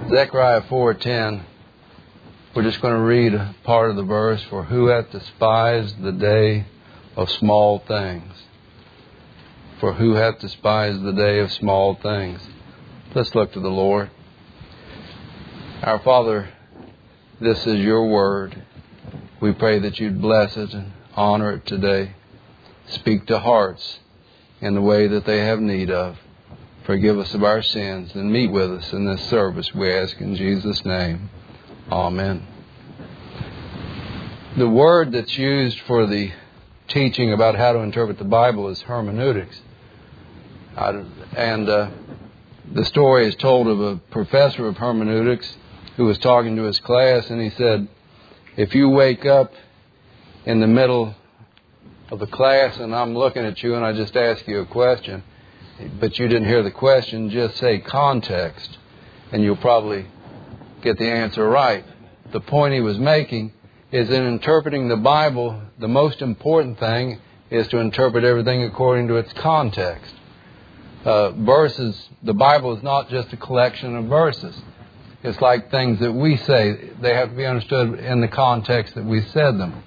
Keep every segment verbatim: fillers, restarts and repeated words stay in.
Zechariah four ten. We're just going to read a part of the verse. For who hath despised the day of small things? For who hath despised the day of small things? Let's look to the Lord. Our Father, this is your word. We pray that you'd bless it and honor it today. Speak to hearts in the way that they have need of. Forgive us of our sins and meet with us in this service, we ask in Jesus' name. Amen. The word that's used for the teaching about how to interpret the Bible is hermeneutics. And uh, the story is told of a professor of hermeneutics who was talking to his class, and he said, if you wake up in the middle of the class and I'm looking at you and I just ask you a question, but you didn't hear the question, just say context, and you'll probably get the answer right. The point he was making is in interpreting the Bible, the most important thing is to interpret everything according to its context. Uh, verses, the Bible is not just a collection of verses. It's like things that we say. They have to be understood in the context that we said them.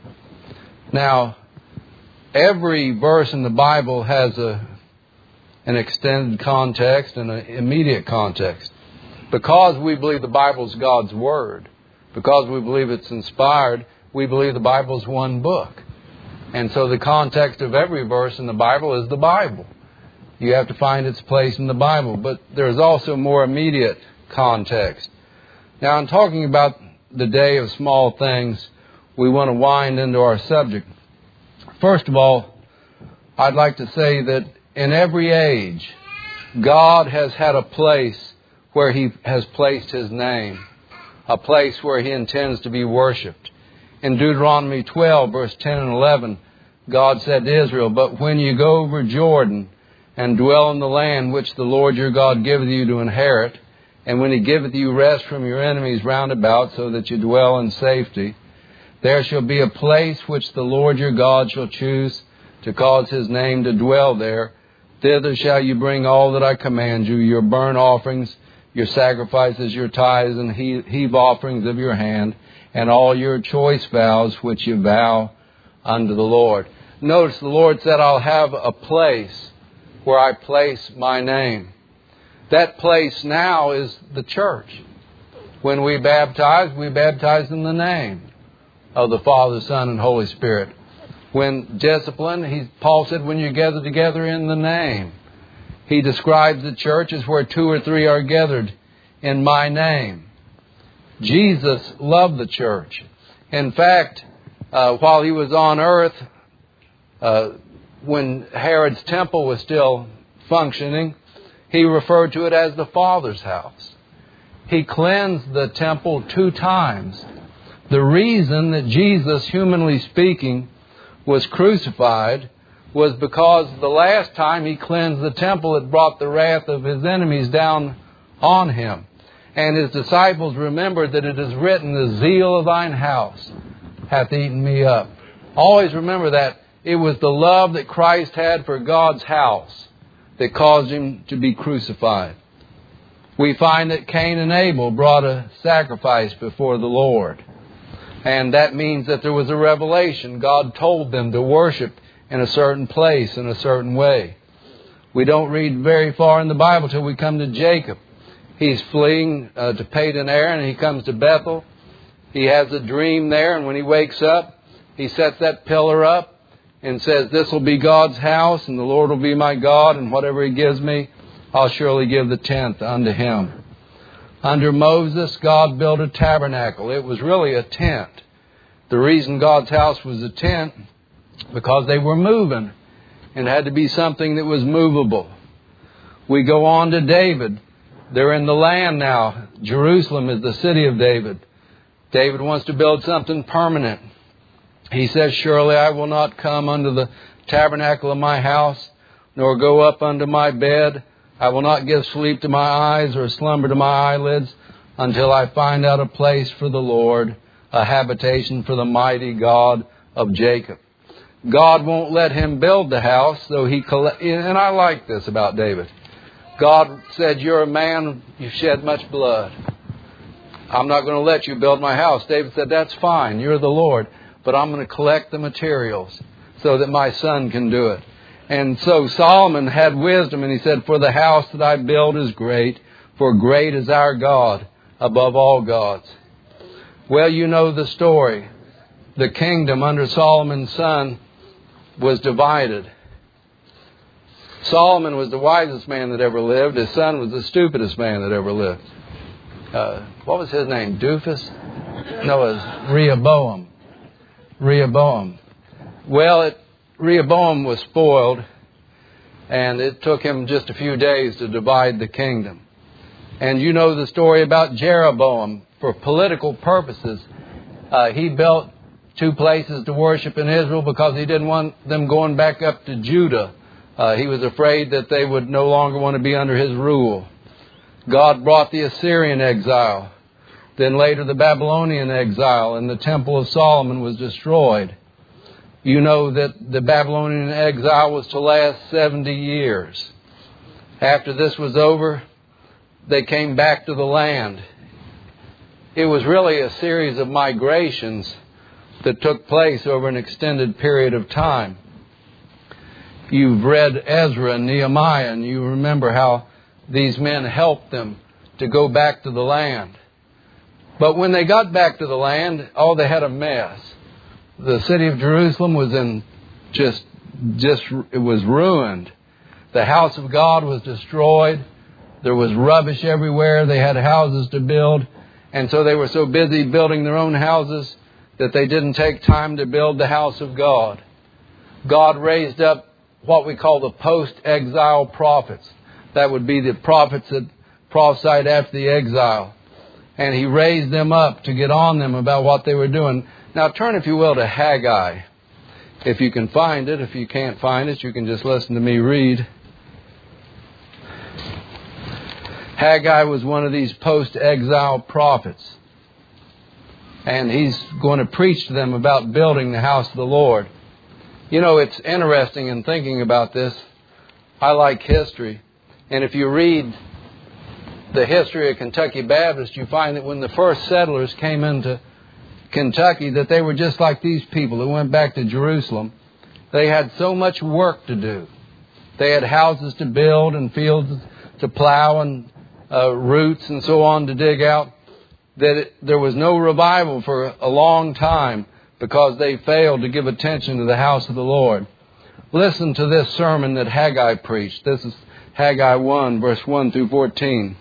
Now, every verse in the Bible has a an extended context and an immediate context. Because we believe the Bible is God's Word, because we believe it's inspired, we believe the Bible is one book. And so the context of every verse in the Bible is the Bible. You have to find its place in the Bible. But there's also more immediate context. Now, in talking about the day of small things, we want to wind into our subject. First of all, I'd like to say that in every age, God has had a place where He has placed His name, a place where He intends to be worshipped. In Deuteronomy twelve, verse ten and eleven, God said to Israel, but when you go over Jordan and dwell in the land which the Lord your God giveth you to inherit, and when He giveth you rest from your enemies round about, so that you dwell in safety, there shall be a place which the Lord your God shall choose to cause His name to dwell there. Thither shall you bring all that I command you, your burnt offerings, your sacrifices, your tithes, and heave offerings of your hand, and all your choice vows which you vow unto the Lord. Notice the Lord said, I'll have a place where I place my name. That place now is the church. When we baptize, we baptize in the name of the Father, Son, and Holy Spirit. When discipline, he, Paul said, when you gather together in the name. He describes the church as where two or three are gathered in my name. Jesus loved the church. In fact, uh, while He was on earth, uh, when Herod's temple was still functioning, He referred to it as the Father's house. He cleansed the temple two times. The reason that Jesus, humanly speaking, was crucified was because the last time He cleansed the temple, it brought the wrath of His enemies down on Him. And His disciples remembered that it is written, the zeal of thine house hath eaten me up. Always remember that. It was the love that Christ had for God's house that caused Him to be crucified. We find that Cain and Abel brought a sacrifice before the Lord. And that means that there was a revelation. God told them to worship in a certain place, in a certain way. We don't read very far in the Bible till we come to Jacob. He's fleeing uh, to Padan Aram, and he comes to Bethel. He has a dream there, and when he wakes up, he sets that pillar up and says, this will be God's house, and the Lord will be my God, and whatever He gives me, I'll surely give the tenth unto Him. Under Moses, God built a tabernacle. It was really a tent. The reason God's house was a tent, because they were moving. And it had to be something that was movable. We go on to David. They're in the land now. Jerusalem is the city of David. David wants to build something permanent. He says, surely I will not come unto the tabernacle of my house, nor go up unto my bed. I will not give sleep to my eyes or slumber to my eyelids until I find out a place for the Lord, a habitation for the mighty God of Jacob. God won't let him build the house, so he collect, and I like this about David. God said, you're a man, you've shed much blood. I'm not going to let you build my house. David said, that's fine. You're the Lord. But I'm going to collect the materials so that my son can do it. And so Solomon had wisdom, and he said, for the house that I build is great, for great is our God above all gods. Well, you know the story. The kingdom under Solomon's son was divided. Solomon was the wisest man that ever lived. His son was the stupidest man that ever lived. Uh, what was his name? Doofus? No, it was Rehoboam. Rehoboam. Well, it, Rehoboam was spoiled, and it took him just a few days to divide the kingdom. And you know the story about Jeroboam. For political purposes, uh, he built two places to worship in Israel because he didn't want them going back up to Judah. Uh, he was afraid that they would no longer want to be under his rule. God brought the Assyrian exile. Then later the Babylonian exile, and the Temple of Solomon was destroyed. You know that the Babylonian exile was to last seventy years. After this was over, they came back to the land. It was really a series of migrations that took place over an extended period of time. You've read Ezra and Nehemiah, and you remember how these men helped them to go back to the land. But when they got back to the land, oh, they had a mess. The city of Jerusalem was in just, just, it was ruined. The house of God was destroyed. There was rubbish everywhere. They had houses to build. And so they were so busy building their own houses that they didn't take time to build the house of God. God raised up what we call the post-exile prophets. That would be the prophets that prophesied after the exile. And He raised them up to get on them about what they were doing. Now turn, if you will, to Haggai. If you can find it. If you can't find it, you can just listen to me read. Haggai was one of these post-exile prophets. And he's going to preach to them about building the house of the Lord. You know, it's interesting in thinking about this. I like history. And if you read the history of Kentucky Baptist, you find that when the first settlers came into Kentucky, that they were just like these people who went back to Jerusalem. They had so much work to do. They had houses to build and fields to plow and uh, roots and so on to dig out, that it, there was no revival for a long time because they failed to give attention to the house of the Lord. Listen to this sermon that Haggai preached. This is Haggai one, verse one through fourteen.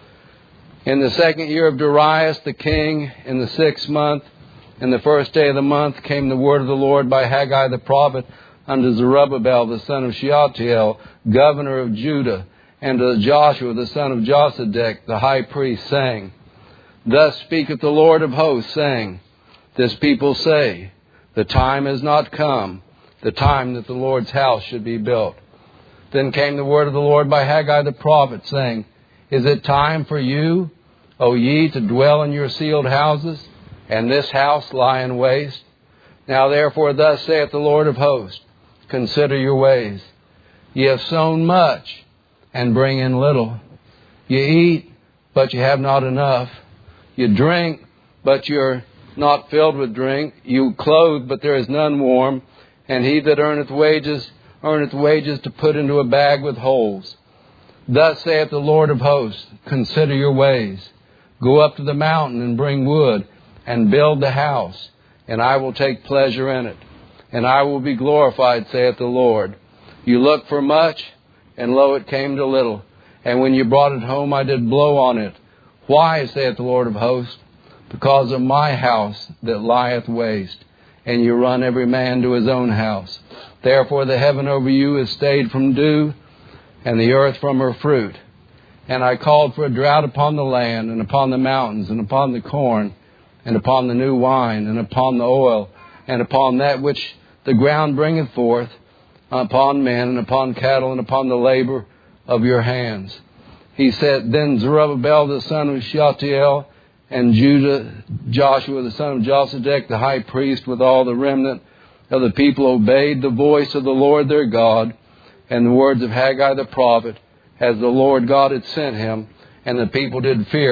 In the second year of Darius the king, in the sixth month, in the first day of the month, came the word of the Lord by Haggai the prophet unto Zerubbabel the son of Shealtiel, governor of Judah, and to Joshua the son of Josedech, the high priest, saying, Thus speaketh the Lord of hosts, saying, This people say, The time is not come, the time that the Lord's house should be built. Then came the word of the Lord by Haggai the prophet, saying, Is it time for you, O ye, to dwell in your sealed houses, and this house lying waste? Now therefore thus saith the Lord of hosts, Consider your ways. Ye have sown much, and bring in little. You eat, but you have not enough. You drink, but you're not filled with drink. You clothe, but there is none warm. And he that earneth wages, earneth wages to put into a bag with holes. Thus saith the Lord of hosts, Consider your ways. Go up to the mountain and bring wood, and build the house, and I will take pleasure in it. And I will be glorified, saith the Lord. You looked for much, and lo, it came to little. And when you brought it home, I did blow on it. Why, saith the Lord of hosts? Because of my house that lieth waste, and you run every man to his own house. Therefore the heaven over you is stayed from dew, and the earth from her fruit. And I called for a drought upon the land, and upon the mountains, and upon the corn, and upon the new wine, and upon the oil, and upon that which the ground bringeth forth, upon men, and upon cattle, and upon the labor of your hands. He said, Then Zerubbabel the son of Shealtiel, and Judah, Joshua the son of Josedech, the high priest, with all the remnant of the people, obeyed the voice of the Lord their God, and the words of Haggai the prophet, as the Lord God had sent him, and the people did fear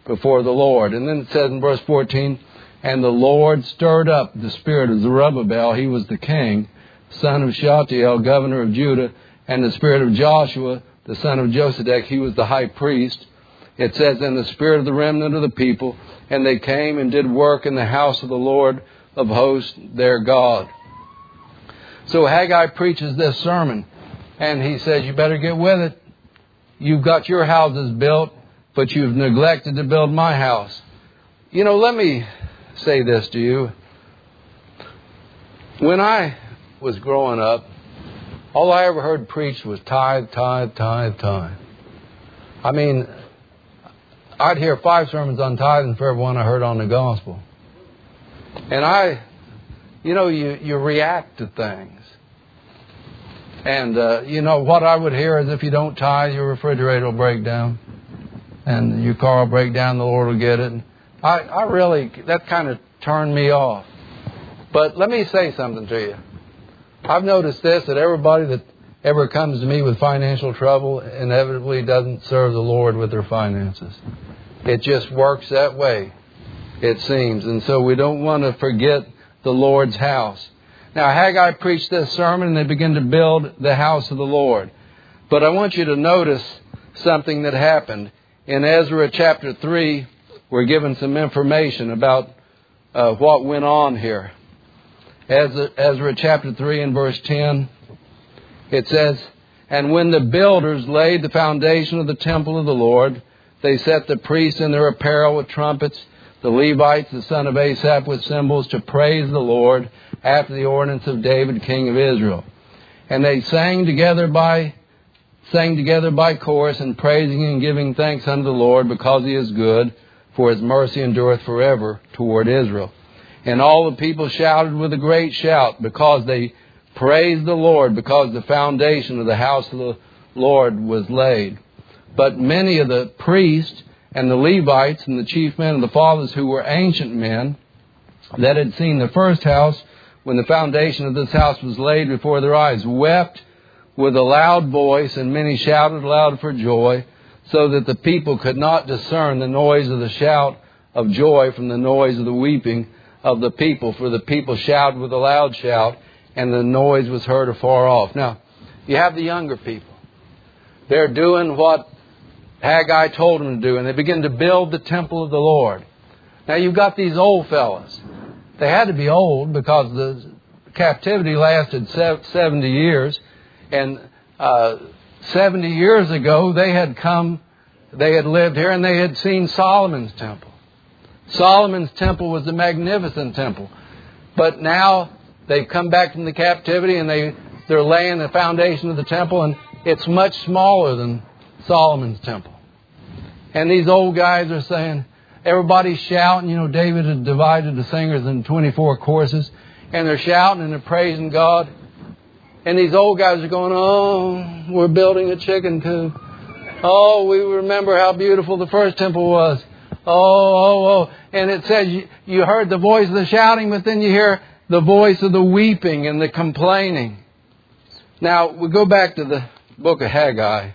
before the Lord. And then it says in verse fourteen, and the Lord stirred up the spirit of Zerubbabel, he was the king, son of Shealtiel, governor of Judah, and the spirit of Joshua, the son of Josedek, he was the high priest. It says, and the spirit of the remnant of the people, and they came and did work in the house of the Lord of hosts, their God. So Haggai preaches this sermon, and he says, you better get with it. You've got your houses built, but you've neglected to build my house. You know, let me say this to you. When I was growing up, all I ever heard preached was tithe, tithe, tithe, tithe. I mean, I'd hear five sermons on tithing for every one I heard on the gospel. And I, you know, you, you react to things. And, uh, you know, what I would hear is if you don't tithe, your refrigerator will break down. And your car will break down, the Lord will get it. And I, I really, that kind of turned me off. But let me say something to you. I've noticed this, that everybody that ever comes to me with financial trouble inevitably doesn't serve the Lord with their finances. It just works that way, it seems. And so we don't want to forget the Lord's house. Now, Haggai preached this sermon and they began to build the house of the Lord. But I want you to notice something that happened. In Ezra chapter three, we're given some information about uh, what went on here. Ezra, Ezra chapter three and verse ten, it says, and when the builders laid the foundation of the temple of the Lord, they set the priests in their apparel with trumpets, the Levites, the son of Asaph, with cymbals to praise the Lord after the ordinance of David, king of Israel. And they sang together by sang together by chorus and praising and giving thanks unto the Lord because he is good, for his mercy endureth forever toward Israel. And all the people shouted with a great shout because they praised the Lord, because the foundation of the house of the Lord was laid. But many of the priests and the Levites and the chief men and the fathers who were ancient men that had seen the first house when the foundation of this house was laid before their eyes wept with a loud voice, and many shouted aloud for joy, so that the people could not discern the noise of the shout of joy from the noise of the weeping of the people, for the people shouted with a loud shout, and the noise was heard afar off. Now, you have the younger people. They're doing what Haggai told them to do, and they begin to build the temple of the Lord. Now, you've got these old fellas. They had to be old because the captivity lasted seventy years, and uh, seventy years ago they had come, they had lived here, and they had seen Solomon's temple. Solomon's temple was a magnificent temple. But now they've come back from the captivity and they, they're laying the foundation of the temple, and it's much smaller than Solomon's temple. And these old guys are saying, everybody's shouting. You know, David had divided the singers in twenty-four courses, and they're shouting and they're praising God. And these old guys are going, oh, we're building a chicken coop. Oh, we remember how beautiful the first temple was. Oh, oh, oh. And it says you, you heard the voice of the shouting, but then you hear the voice of the weeping and the complaining. Now, we go back to the book of Haggai.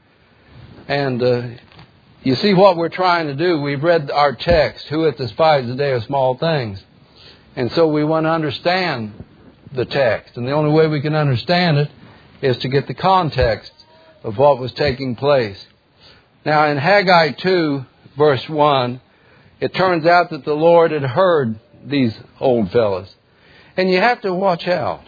And uh, you see what we're trying to do. We've read our text, who hath despised the day of small things. And so we want to understand the text. And the only way we can understand it is to get the context of what was taking place. Now, in Haggai two, verse one, it turns out that the Lord had heard these old fellas. And you have to watch out.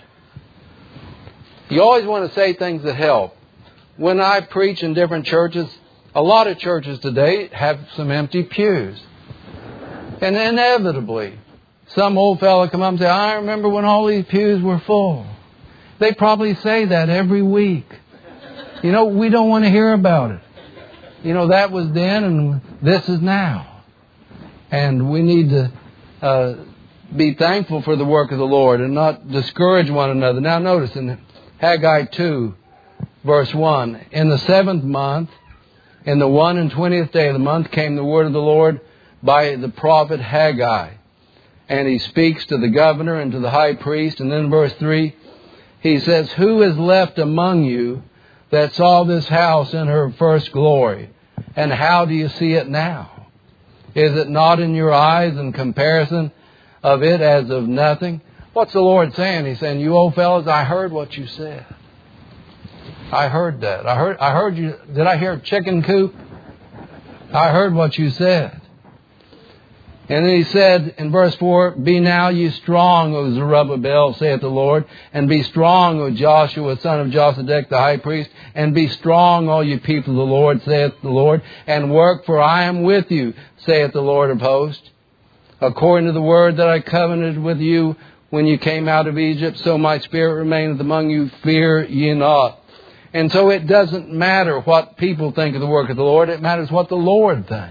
You always want to say things that help. When I preach in different churches, a lot of churches today have some empty pews. And inevitably, some old fella come up and say, I remember when all these pews were full. They probably say that every week. You know, we don't want to hear about it. You know, that was then and this is now. And we need to uh, be thankful for the work of the Lord and not discourage one another. Now notice in Haggai two, verse one, in the seventh month, in the one and twentieth day of the month, came the word of the Lord by the prophet Haggai. And he speaks to the governor and to the high priest. And then in verse three, he says, who is left among you that saw this house in her first glory? And how do you see it now? Is it not in your eyes in comparison of it as of nothing? What's the Lord saying? He's saying, you old fellas, I heard what you said. I heard that. I heard I heard you. Did I hear chicken coop? I heard what you said. And then he said in verse four, be now ye strong, O Zerubbabel, saith the Lord, and be strong, O Joshua, son of Josedech, the high priest, and be strong, all you people of the Lord, saith the Lord, and work, for I am with you, saith the Lord of hosts. According to the word that I covenanted with you when you came out of Egypt, so my spirit remaineth among you, fear ye not. And so it doesn't matter what people think of the work of the Lord, it matters what the Lord thinks.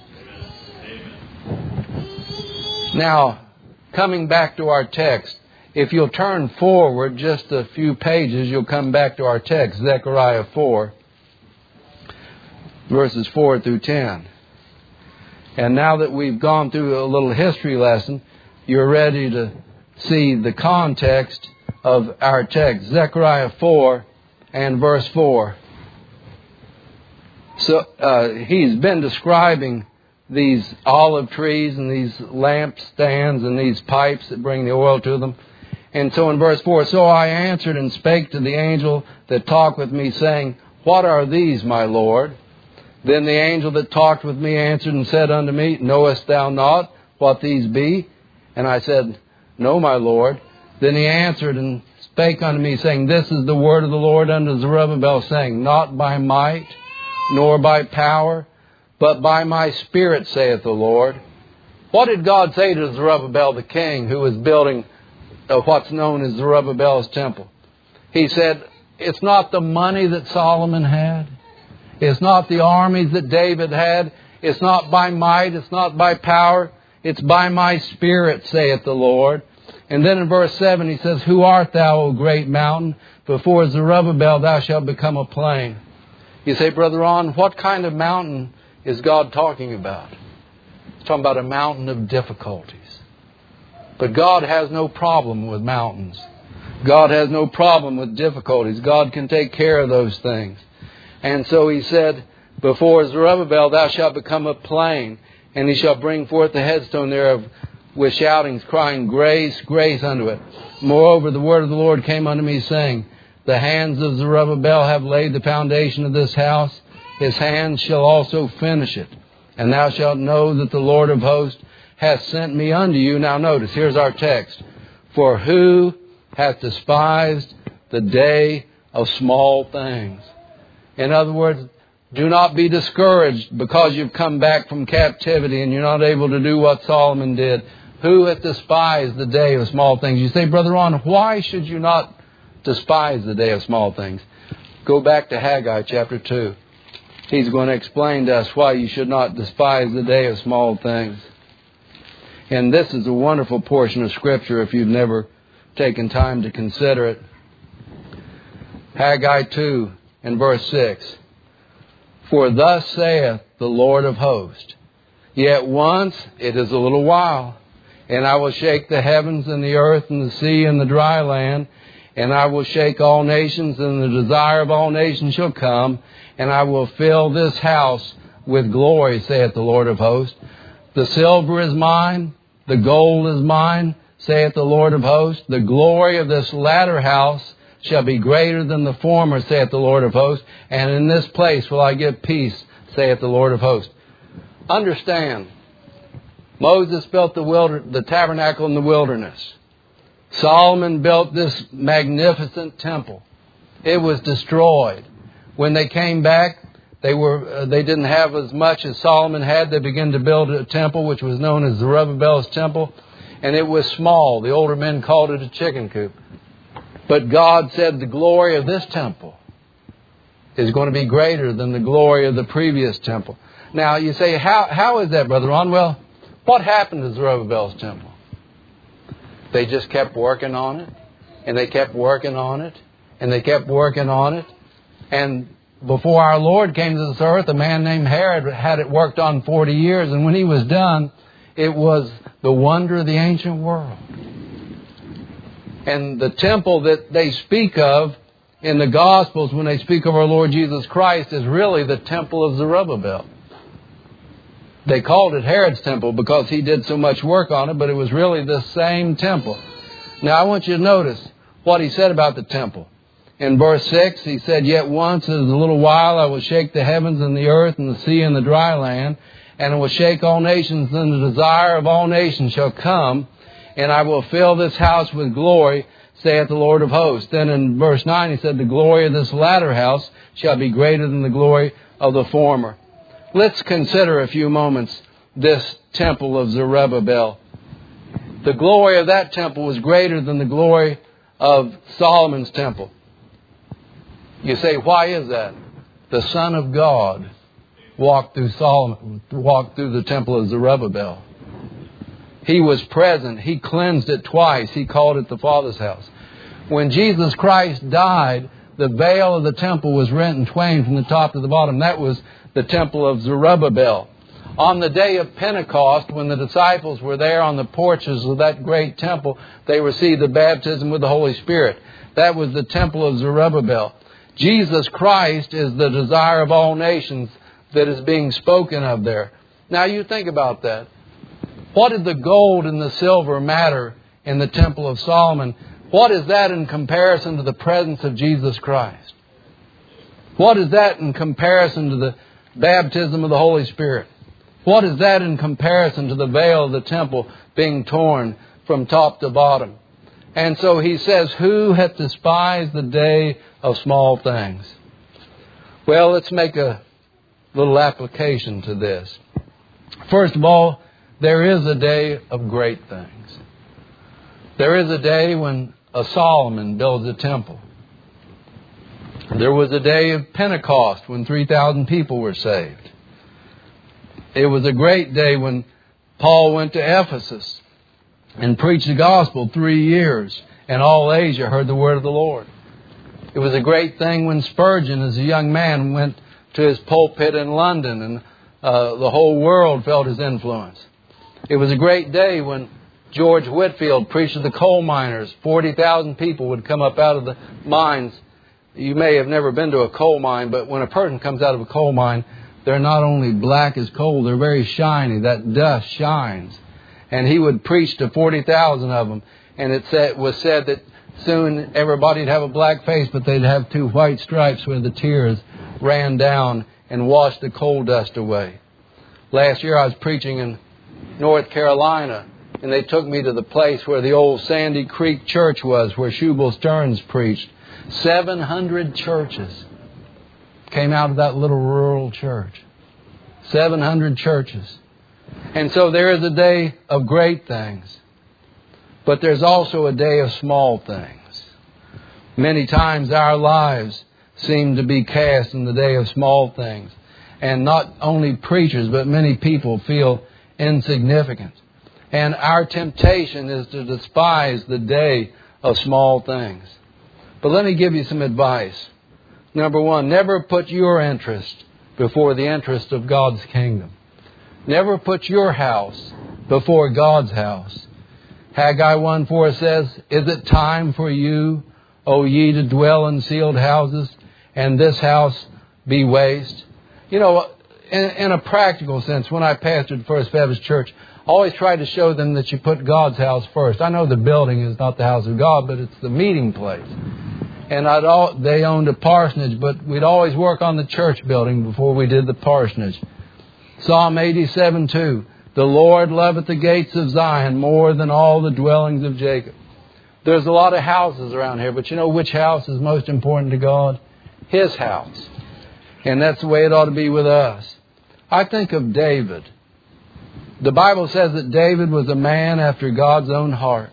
Now, coming back to our text, if you'll turn forward just a few pages, you'll come back to our text, Zechariah four, verses four through ten. And now that we've gone through a little history lesson, you're ready to see the context of our text, Zechariah four and verse four. So uh, he's been describing these olive trees and these lampstands and these pipes that bring the oil to them. And so in verse four, so I answered and spake to the angel that talked with me, saying, what are these, my Lord? Then the angel that talked with me answered and said unto me, knowest thou not what these be? And I said, no, my Lord. Then he answered and spake unto me, saying, this is the word of the Lord unto Zerubbabel, saying, not by might, nor by power, but by my Spirit, saith the Lord. What did God say to Zerubbabel the king, who was building uh, what's known as Zerubbabel's temple? He said, it's not the money that Solomon had. It's not the armies that David had. It's not by might. It's not by power. It's by my Spirit, saith the Lord. And then in verse seven he says, who art thou, O great mountain? Before Zerubbabel thou shalt become a plain. You say, Brother Ron, what kind of mountain is God talking about? He's talking about a mountain of difficulties. But God has no problem with mountains. God has no problem with difficulties. God can take care of those things. And so he said, before Zerubbabel thou shalt become a plain, and he shall bring forth the headstone thereof with shoutings, crying, grace, grace unto it. Moreover, the word of the Lord came unto me, saying, the hands of Zerubbabel have laid the foundation of this house. His hands shall also finish it. And thou shalt know that the Lord of hosts hath sent me unto you. Now notice, here's our text. For who hath despised the day of small things? In other words, do not be discouraged because you've come back from captivity and you're not able to do what Solomon did. Who hath despised the day of small things? You say, Brother Ron, why should you not despise the day of small things? Go back to Haggai chapter two. He's going to explain to us why you should not despise the day of small things. And this is a wonderful portion of Scripture if you've never taken time to consider it. Haggai two and verse six. For thus saith the Lord of hosts, yet once it is a little while, and I will shake the heavens and the earth and the sea and the dry land, and I will shake all nations, and the desire of all nations shall come, and I will fill this house with glory, saith the Lord of hosts. The silver is mine, the gold is mine, saith the Lord of hosts. The glory of this latter house shall be greater than the former, saith the Lord of hosts. And in this place will I give peace, saith the Lord of hosts. Understand, Moses built the, wilder, the tabernacle in the wilderness. Solomon built this magnificent temple. It was destroyed. When they came back, they were uh, they didn't have as much as Solomon had. They began to build a temple which was known as Zerubbabel's temple. And it was small. The older men called it a chicken coop. But God said the glory of this temple is going to be greater than the glory of the previous temple. Now you say, how how is that, Brother Ron? Well, what happened to Zerubbabel's temple? They just kept working on it, and they kept working on it, and they kept working on it. And before our Lord came to this earth, a man named Herod had it worked on forty years, and when he was done, it was the wonder of the ancient world. And the temple that they speak of in the Gospels when they speak of our Lord Jesus Christ is really the temple of Zerubbabel. They called it Herod's temple because he did so much work on it, but it was really the same temple. Now I want you to notice what he said about the temple. In verse six, he said, "Yet once, as a little while, I will shake the heavens and the earth and the sea and the dry land, and I will shake all nations, and the desire of all nations shall come, and I will fill this house with glory, saith the Lord of hosts." Then in verse nine, he said, "The glory of this latter house shall be greater than the glory of the former." Let's consider a few moments this temple of Zerubbabel. The glory of that temple was greater than the glory of Solomon's temple. You say, why is that? The Son of God walked through Solomon, walked through the temple of Zerubbabel. He was present. He cleansed it twice. He called it the Father's house. When Jesus Christ died, the veil of the temple was rent in twain from the top to the bottom. That was the temple of Zerubbabel. On the day of Pentecost, when the disciples were there on the porches of that great temple, they received the baptism with the Holy Spirit. That was the temple of Zerubbabel. Jesus Christ is the desire of all nations that is being spoken of there. Now you think about that. What did the gold and the silver matter in the temple of Solomon? What is that in comparison to the presence of Jesus Christ? What is that in comparison to the baptism of the Holy Spirit? What is that in comparison to the veil of the temple being torn from top to bottom? And so he says, "Who hath despised the day of small things?" Well, let's make a little application to this. First of all, there is a day of great things. There is a day when a Solomon builds a temple. There was a day of Pentecost when three thousand people were saved. It was a great day when Paul went to Ephesus and preached the gospel three years, and all Asia heard the word of the Lord. It was a great thing when Spurgeon, as a young man, went to his pulpit in London, and uh, the whole world felt his influence. It was a great day when George Whitefield preached to the coal miners. forty thousand people would come up out of the mines. You may have never been to a coal mine, but when a person comes out of a coal mine, they're not only black as coal, they're very shiny. That dust shines. And he would preach to forty thousand of them. And it said, was said that soon everybody would have a black face, but they'd have two white stripes where the tears ran down and washed the coal dust away. Last year I was preaching in North Carolina, and they took me to the place where the old Sandy Creek Church was, where Shubal Stearns preached. seven hundred churches came out of that little rural church. seven hundred churches. And so there is a day of great things. But there's also a day of small things. Many times our lives seem to be cast in the day of small things. And not only preachers, but many people feel insignificant. And our temptation is to despise the day of small things. But let me give you some advice. Number one, never put your interest before the interest of God's kingdom. Never put your house before God's house. Haggai one four says, "Is it time for you, O ye, to dwell in sealed houses, and this house be waste?" You know, in, in a practical sense, when I pastored First Baptist Church, I always tried to show them that you put God's house first. I know the building is not the house of God, but it's the meeting place. And I'd all, they owned a parsonage, but we'd always work on the church building before we did the parsonage. Psalm eighty-seven two, "The Lord loveth the gates of Zion more than all the dwellings of Jacob." There's a lot of houses around here, but you know which house is most important to God? His house. And that's the way it ought to be with us. I think of David. The Bible says that David was a man after God's own heart.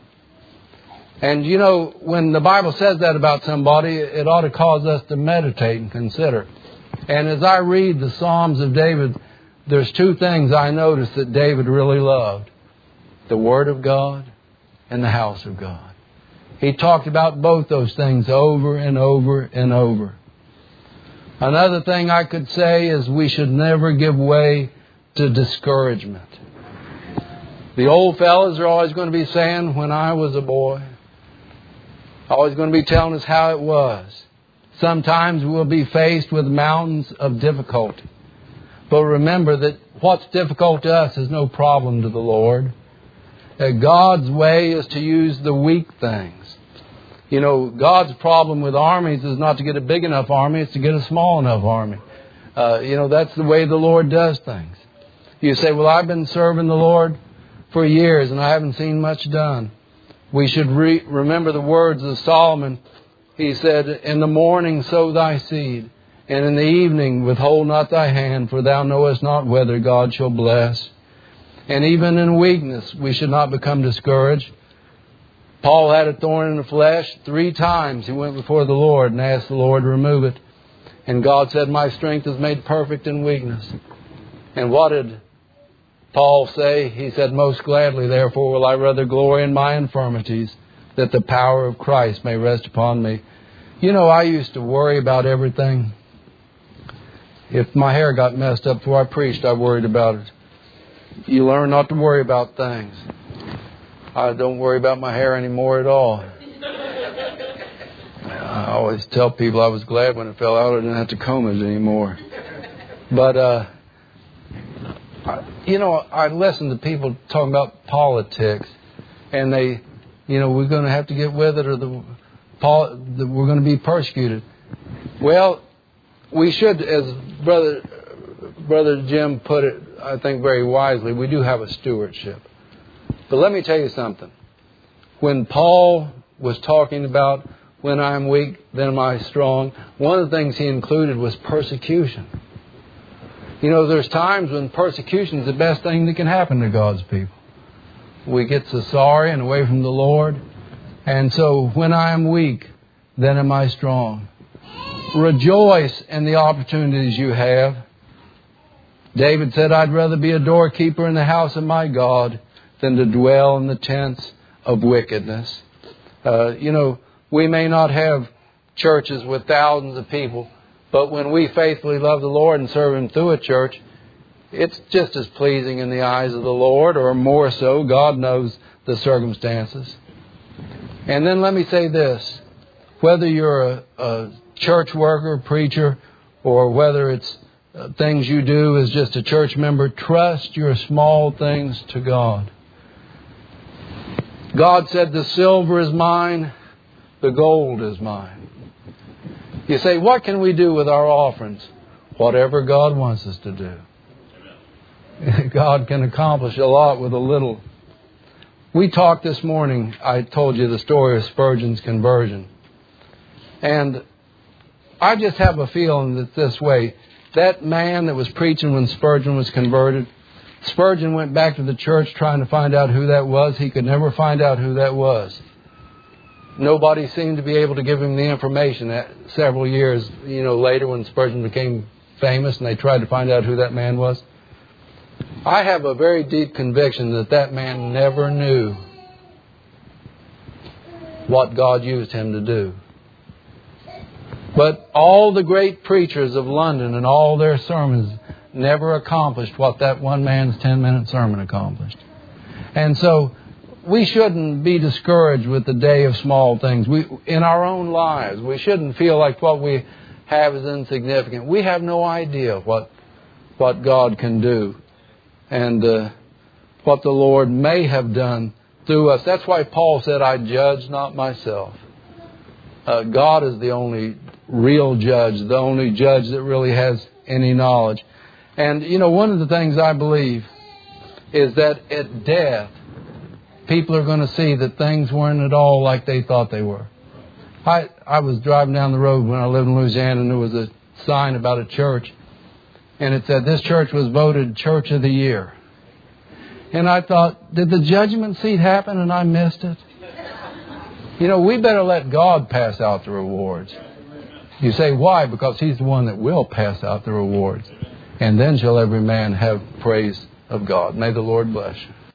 And you know, when the Bible says that about somebody, it ought to cause us to meditate and consider. And as I read the Psalms of David, there's two things I noticed that David really loved: the Word of God and the house of God. He talked about both those things over and over and over. Another thing I could say is we should never give way to discouragement. The old fellas are always going to be saying, "When I was a boy," always going to be telling us how it was. Sometimes we'll be faced with mountains of difficulty. But remember that what's difficult to us is no problem to the Lord. That God's way is to use the weak things. You know, God's problem with armies is not to get a big enough army, it's to get a small enough army. Uh, you know, that's the way the Lord does things. You say, well, I've been serving the Lord for years and I haven't seen much done. We should re- remember the words of Solomon. He said, in the morning sow thy seed, and in the evening withhold not thy hand, for thou knowest not whether God shall bless. And even in weakness we should not become discouraged. Paul had a thorn in the flesh. Three times he went before the Lord and asked the Lord to remove it. And God said, my strength is made perfect in weakness. And what did Paul say? He said, most gladly, therefore, will I rather glory in my infirmities, that the power of Christ may rest upon me. You know, I used to worry about everything. If my hair got messed up before I preached, I worried about it. You learn not to worry about things. I don't worry about my hair anymore at all. I always tell people I was glad when it fell out. I didn't have to comb it anymore. But, uh, I, you know, I listen to people talking about politics, and they, you know, we're going to have to get with it, or the, the we're going to be persecuted. Well, we should, as Brother Brother Jim put it, I think very wisely, we do have a stewardship. But let me tell you something. When Paul was talking about when I am weak, then am I strong, one of the things he included was persecution. You know, there's times when persecution is the best thing that can happen to God's people. We get so sorry and away from the Lord. And so when I am weak, then am I strong. Rejoice in the opportunities you have. David said, I'd rather be a doorkeeper in the house of my God than to dwell in the tents of wickedness. Uh, you know, we may not have churches with thousands of people, but when we faithfully love the Lord and serve Him through a church, it's just as pleasing in the eyes of the Lord, or more so. God knows the circumstances. And then let me say this. Whether you're a, a church worker, preacher, or whether it's uh, things you do as just a church member, trust your small things to God. God said, the silver is mine, the gold is mine. You say, what can we do with our offerings? Whatever God wants us to do. God can accomplish a lot with a little. We talked this morning, I told you the story of Spurgeon's conversion. And I just have a feeling that this way, that man that was preaching when Spurgeon was converted, Spurgeon went back to the church trying to find out who that was. He could never find out who that was. Nobody seemed to be able to give him the information. That several years, you know, later when Spurgeon became famous and they tried to find out who that man was. I have a very deep conviction that that man never knew what God used him to do. But all the great preachers of London and all their sermons never accomplished what that one man's ten-minute sermon accomplished. And so we shouldn't be discouraged with the day of small things. We, in our own lives, we shouldn't feel like what we have is insignificant. We have no idea what what God can do and uh, what the Lord may have done through us. That's why Paul said, I judge not myself. Uh, God is the only real judge, the only judge that really has any knowledge. And, you know, one of the things I believe is that at death, people are going to see that things weren't at all like they thought they were. I, I was driving down the road when I lived in Louisiana, and there was a sign about a church. And it said, this church was voted Church of the Year. And I thought, did the judgment seat happen and I missed it? You know, we better let God pass out the rewards. You say, why? Because He's the one that will pass out the rewards. And then shall every man have praise of God. May the Lord bless you.